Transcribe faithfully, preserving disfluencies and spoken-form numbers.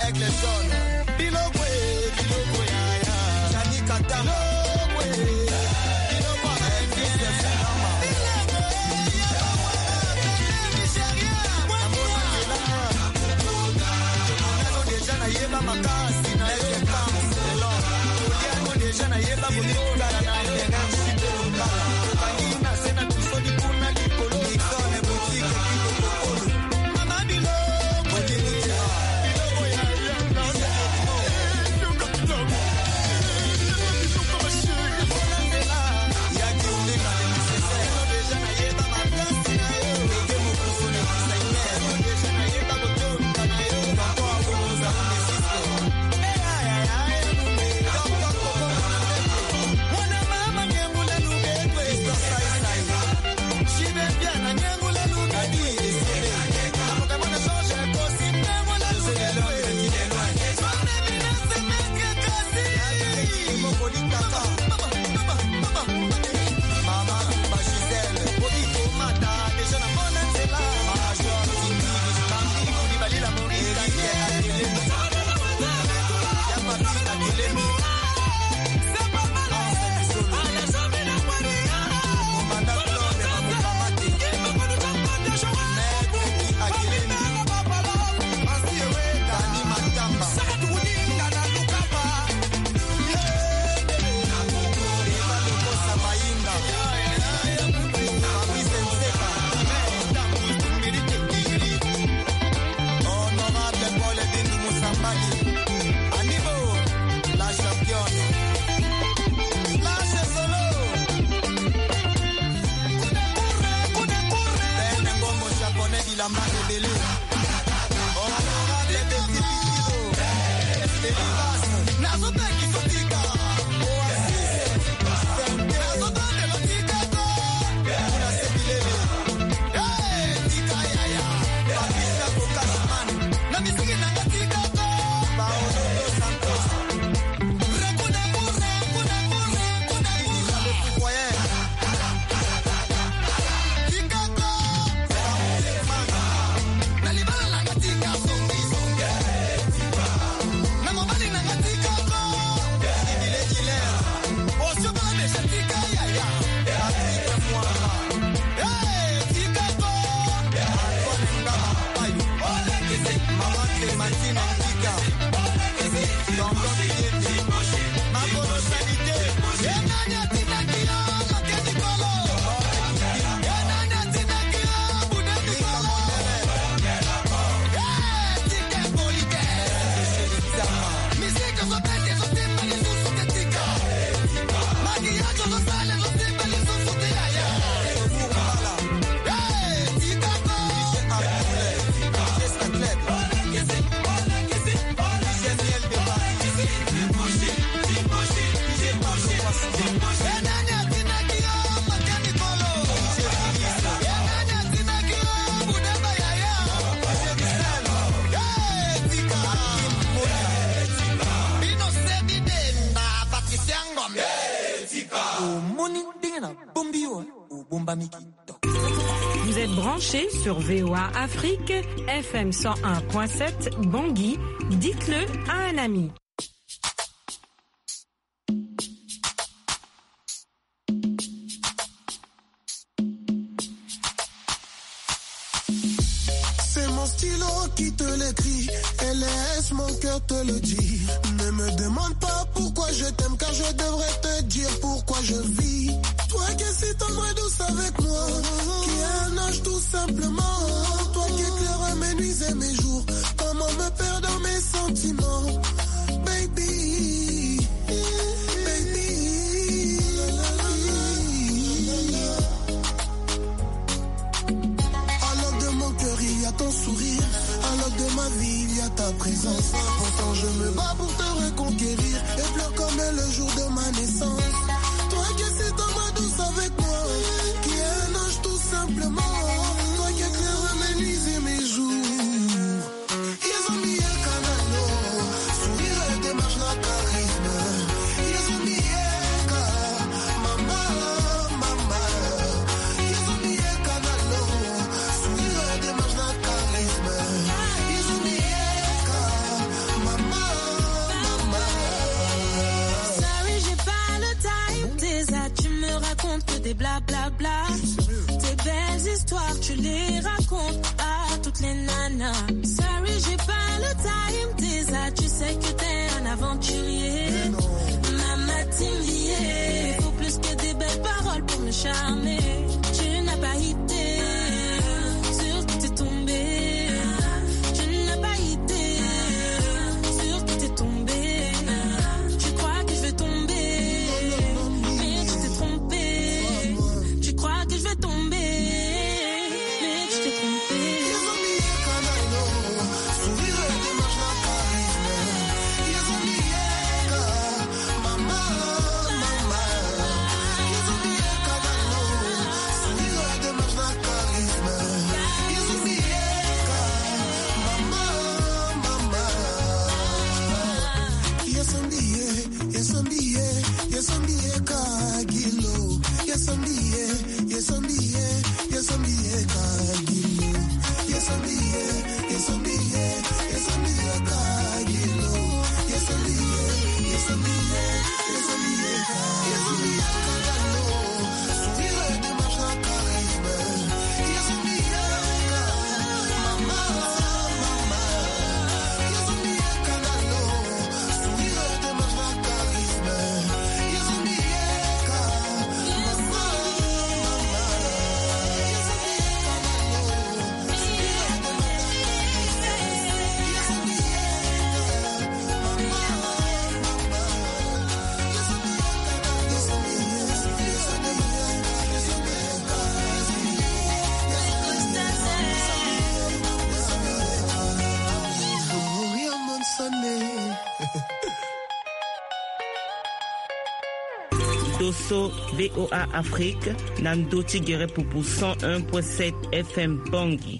Aigle jaune. Bilogwe, bilogwe, ya ya. Jani Katama. Bilogwe, bilogwe, Elvis Selama. Déjà na yeba makasi na eke kansi elon. Oliano déjà na yeba bolinga na na eke shite lokala. Kangina sena tusoni kuna likolo. Ikone boutique kiko kokolo. Mama bilo, bolinga. Bilo ya ya na ya. Nuka nuka. Nuka mashiri. Bonandela. Ya kiulinga ni msese. Déjà na yeba makasi na yo. Eke mukufuni kisaime. Déjà na yeba botonga na yo. Vous êtes branchés sur V O A Afrique, F M cent un point sept, Bangui. Dites-le à un ami. C'est mon stylo qui te l'écrit, et laisse mon cœur te le dire. Ne me demande pas pourquoi je t'aime, car je devrais te dire pourquoi je vis. Toi qui es si tendre et douce avec moi, qui est un ange tout simplement. Toi qui éclaires mes nuits et mes jours, comment me perdre dans mes sentiments. Baby, baby. Alors de mon cœur il y a ton sourire, alors de ma vie il y a ta présence. Pourtant je me bats pour te reconquérir, et pleure comme le jour de ma naissance. Toi qui es si tendre et douce avec moi, qui est un ange tout simplement. Toi qui éclaires mes nuits et mes jours. Ils ont mis un canalo, sourire et démarche la charisme. Ils ont mis un canalo, maman, maman. Ils ont mis un canalo, sourire et démarche la charisme. Ils ont mis un canalo, Havana. Sorry, j'ai pas le time, t'es ça, tu sais que t'es un aventurier. Mama Timbier, faut plus que des belles paroles pour me charmer. Tu n'as pas idée, sur qui t'es tombé. Tu n'as pas idée, sur qui t'es tombé. Tu crois que je vais tomber, mais tu t'es trompé. Tu crois que je vais tomber, mais tu t'es trompé. Dosso V O A Afrique, Nando Tigere Poupou cent un virgule sept F M Bangui.